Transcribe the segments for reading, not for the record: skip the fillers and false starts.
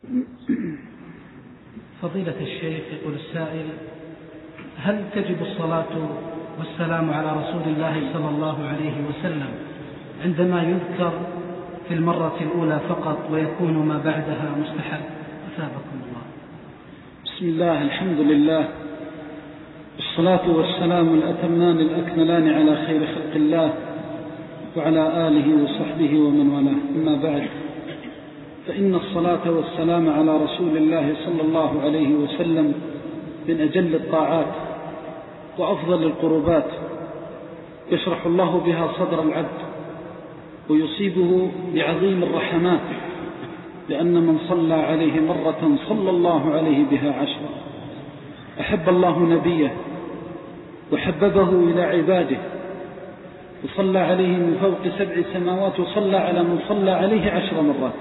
فضيلة الشيخ، يقول السائل: هل تجب الصلاة والسلام على رسول الله صلى الله عليه وسلم عندما يذكر في المرة الأولى فقط ويكون ما بعدها مستحب؟ أثابكم الله. بسم الله، الحمد لله، الصلاة والسلام الأتمان الأكملان على خير خلق الله وعلى آله وصحبه ومن والاه، أما بعد، فإن الصلاة والسلام على رسول الله صلى الله عليه وسلم من أجل الطاعات وأفضل القربات، يشرح الله بها صدر العبد ويصيبه بعظيم الرحمات، لأن من صلى عليه مرة صلى الله عليه بها 10. أحب الله نبيه وحببه إلى عباده وصلى عليه من فوق 7 سماوات، وصلى على من صلى عليه 10 مرات.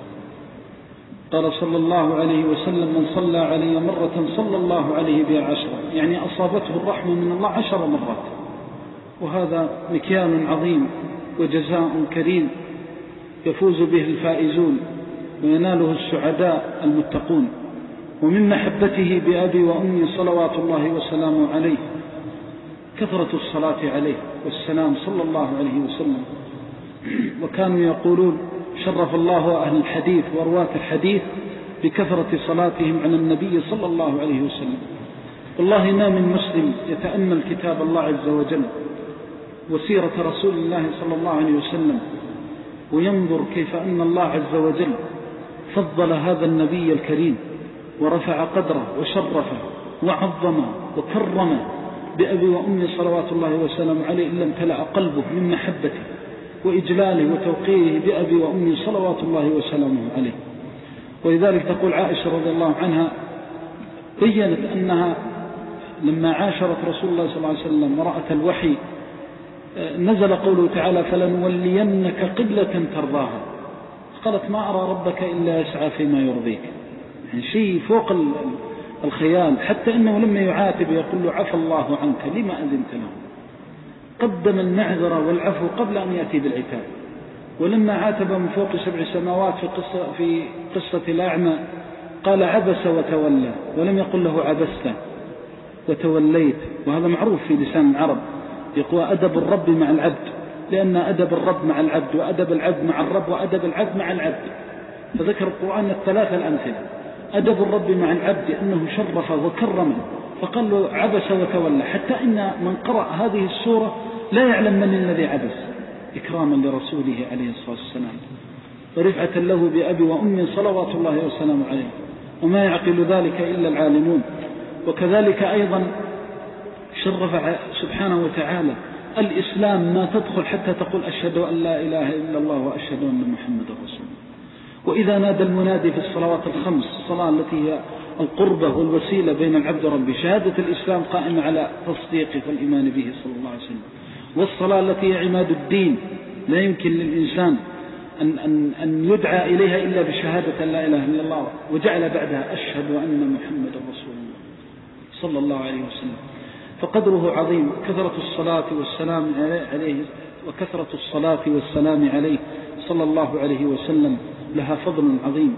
قال صلى الله عليه وسلم: من صلى علي مرة صلى الله عليه بها 10، يعني أصابته الرحمة من الله 10 مرات. وهذا مكيال عظيم وجزاء كريم يفوز به الفائزون ويناله السعداء المتقون. ومن محبته بأبي وأمي صلوات الله وسلامه عليه كثرة الصلاة عليه والسلام صلى الله عليه وسلم. وكانوا يقولون: شرف الله أهل الحديث ورواة الحديث بكثرة صلاتهم على النبي صلى الله عليه وسلم. والله ما من مسلم يتأمل كتاب الله عز وجل وسيرة رسول الله صلى الله عليه وسلم وينظر كيف أن الله عز وجل فضل هذا النبي الكريم ورفع قدره وشرفه وعظمه وكرمه بأبي وأمي صلوات الله وسلامه عليه، إلا امتلأ قلبه من محبته وإجلاله وتوقيره بأبي وأمي صلوات الله وسلامه عليه. ولذلك تقول عائشة رضي الله عنها: بيّنت أنها لما عاشرت رسول الله صلى الله عليه وسلم ورأت الوحي نزل قوله تعالى: فلنولينك قبلة ترضاها، قالت: ما أرى ربك إلا يسعى فيما يرضيك. يعني شيء فوق الخيال، حتى إنه لما يعاتب يقول له: عفى الله عنك لما أذنت له. قدم المعذرة والعفو قبل أن يأتي بالعتاب. ولما عاتب من فوق 7 سماوات في قصة الأعمى قال: عبس وتولى، ولم يقل له عبست وتوليت. وهذا معروف في لسان العرب، يقول أدب الرب مع العبد، لأن أدب الرب مع العبد وأدب العبد مع الرب وأدب العبد مع العبد. فذكر القرآن الثلاثة الأمثلة: أدب الرب مع العبد أنه شرفه وكرمه فقال له عبس وتولى، حتى إن من قرأ هذه السورة لا يعلم من الذي عبس، إكراما لرسوله عليه الصلاة والسلام ورفعة له بأبي وأمي صلوات الله وسلامه عليه، وما يعقل ذلك إلا العالمون. وكذلك أيضا شرف سبحانه وتعالى الإسلام ما تدخل حتى تقول: أشهد أن لا إله إلا الله وأشهد أن محمد رسول الله. وإذا نادى المنادي في الصلوات الخمس، الصلاة التي هي القربة والوسيلة بين العبد وربه، شهادة الإسلام قائمة على تصديقه والإيمان به صلى الله عليه وسلم. والصلاة التي هي عماد الدين، لا يمكن للإنسان أن يدعى إليها إلا بشهادة لا إله إلا الله، وجعل بعدها: أشهد أن محمد رسول الله صلى الله عليه وسلم. فقدره عظيم. كثرة الصلاة والسلام عليه وكثرة الصلاة والسلام عليه صلى الله عليه وسلم لها فضل عظيم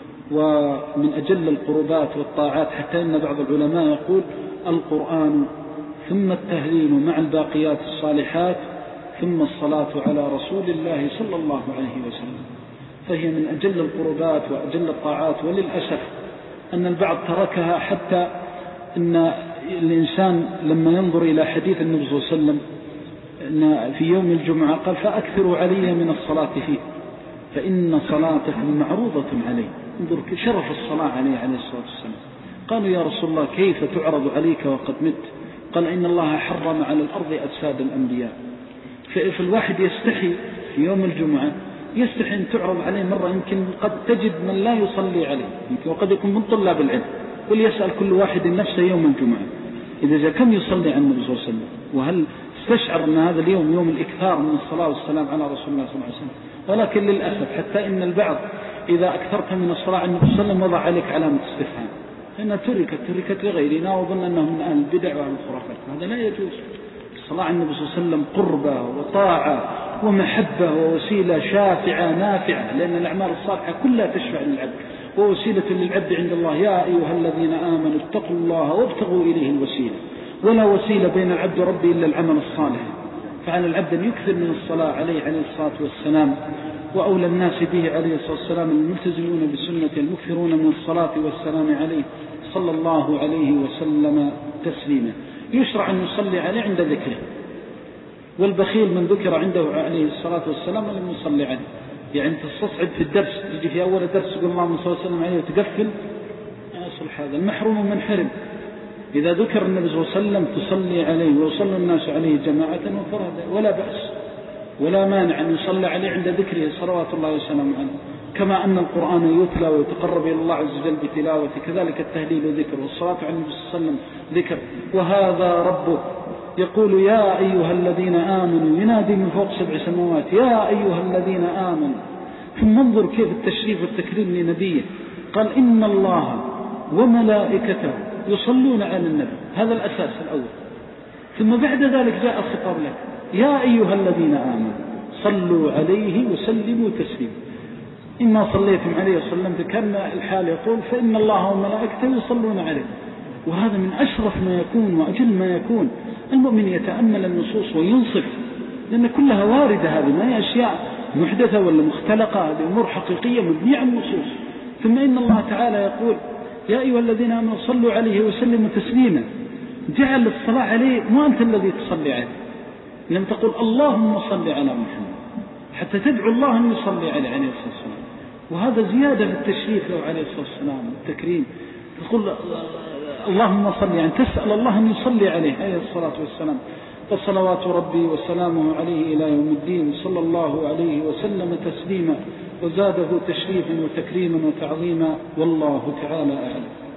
ومن أجل القربات والطاعات، حتى إن بعض العلماء يقول: القرآن ثم التهليل مع الباقيات الصالحات ثم الصلاة على رسول الله صلى الله عليه وسلم. فهي من أجل القربات وأجل الطاعات. وللأسف أن البعض تركها، حتى أن الإنسان لما ينظر إلى حديث النبي صلى الله عليه وسلم أن في يوم الجمعة قال: فأكثروا علي من الصلاة فيه فإن صلاتكم معروضة علي. انظر شرف الصلاة عليه الصلاة والسلام. قالوا: يا رسول الله كيف تعرض عليك وقد مت؟ قال: إن الله حرم على الأرض أجساد الأنبياء. فالواحد يستحي في يوم الجمعة، يستحي أن تعرض عليه مرة، يمكن قد تجد من لا يصلي عليه، يمكن وقد يكون من طلاب العلم. وليسأل كل واحد نفسه يوم الجمعة إذا كم يصلي عن النبي صلى الله عليه وسلم، وهل استشعر أن هذا اليوم يوم الإكثار من الصلاة والسلام على رسول الله صلى الله عليه وسلم. ولكن للأسف حتى إن البعض إذا أكثرت من الصلاة على النبي صلى الله عليه وسلم وضع عليك علامة استفهام، لأنها تركت لغيرنا وظن أنه من أهل البدع وأهل الخرافات. هذا لا يجوز. الصلاة على النبي صلى الله عليه وسلم قربة وطاعة ومحبة ووسيلة شافعة نافعة، لأن الأعمال الصالحة كلها تشفع للعبد. ووسيلة للعبد عند الله. يا أيها الذين آمنوا اتقوا الله وابتغوا إليه الوسيلة. ولا وسيلة بين العبد وربه إلا العمل الصالح، فعلى العبد أن يكثر من الصلاة عليه الصلاة والسلام. وأولى الناس به عليه الصلاة والسلام الملتزمون بسنة المكثرون من الصلاة والسلام عليه صلى الله عليه وسلم تسليما. يشرع أن يصلي عليه عند ذكره، والبخيل من ذكر عنده عليه الصلاة والسلام ولم يصلي عليه. يعني تستصعد في الدرس، تجي في أول الدرس تقول اللهم صل وسلم عليه وتقفل، يصلح هذا المحروم من حرم. إذا ذكر النبي صلى الله عليه وسلم تصلي عليه ويصلي الناس عليه جماعة وفردا، ولا بأس ولا مانع أن يصلي عليه عند ذكره صلوات الله وسلامه عليه. كما أن القرآن يتلى ويتقرب إلى الله عز وجل بتلاوته، كذلك التهليل ذكر، والصلاة على النبي صلى الله عليه وسلم ذكر. وهذا ربه يقول يا أيها الذين آمنوا، ينادي من فوق 7 سماوات يا أيها الذين آمنوا. ثم انظر كيف التشريف والتكريم لنبيه، قال إن الله وملائكته يصلون على النبي، هذا الأساس الأول. ثم بعد ذلك جاء الخطاب لك يا أيها الذين آمنوا صلوا عليه وسلموا تسليما. إما صليتم عليه وسلمت، كان الحال يقول فإن الله وملائكته يصلون عليه. وهذا من أشرف ما يكون وأجل ما يكون. المؤمن يتأمل النصوص وينصف، لأن كلها واردة، هذه ما هي أشياء محدثة ولا مختلقة، هذه أمور حقيقية مبنية على النصوص. ثم إن الله تعالى يقول يا أيها الذين آمنوا صلوا عليه وسلموا تسليما. جعل الصلاة عليه مو أنت الذي تصلي عليه، لم تقول اللهم صل على محمد، حتى تدعو الله أن يصلي عليه الصلاة والسلام. وهذا زيادة في التشريف له عليه الصلاة والسلام والتكريم. تقول اللهم صل، يعني تسأل الله أن يصلي عليه الصلاة والسلام. فصلوات ربي وسلامه عليه إلى يوم الدين صلى الله عليه وسلم تسليما، وزاده تشريفا وتكريما وتعظيما، والله تعالى أعلم.